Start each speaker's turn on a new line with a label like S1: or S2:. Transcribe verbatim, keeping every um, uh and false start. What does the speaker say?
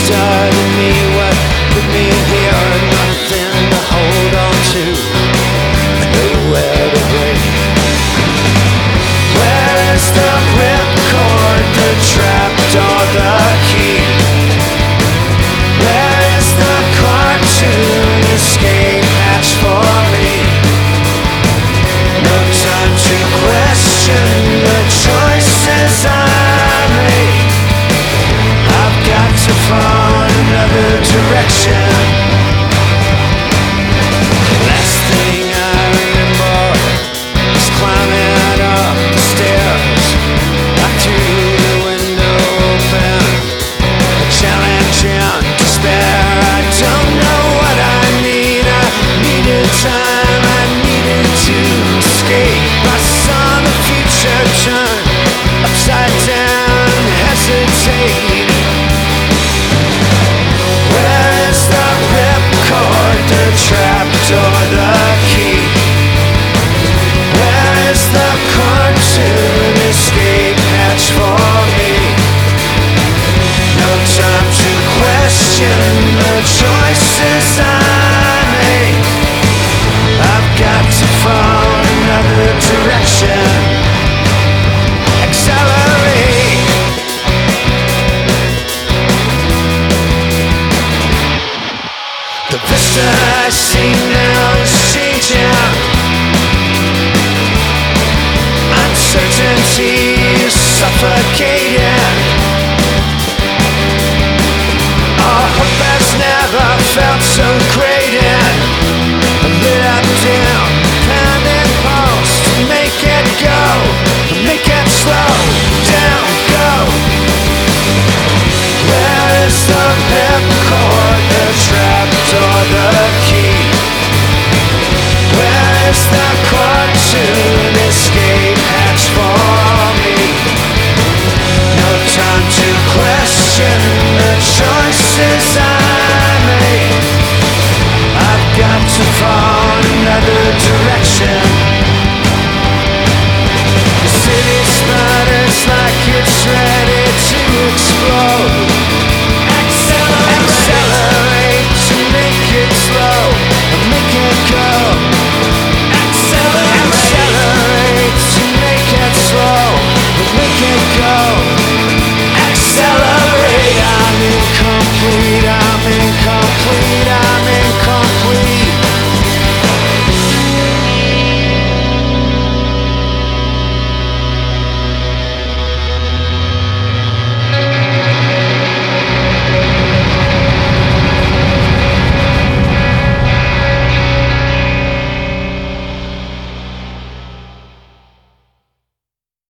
S1: started me, what put me here? Nothing to hold on to, nowhere to break. Where is the ripcord, the trapdoor, the key? Where is the cartoon escape hatch for me? No time to question the choices I made. I've got to find another direction. Last thing I remember is climbing up the stairs. I threw the window open, a challenge and despair. I don't know what I need. I needed time, I needed to escape. I saw the future turn upside down, hesitate. Where is the ripcord, the trapdoor, the key? Where is the cartoon escape hatch for me? No time to question the choices I made. I've got to find another direction. Accelerate. The vista I see now is changing. Uncertainty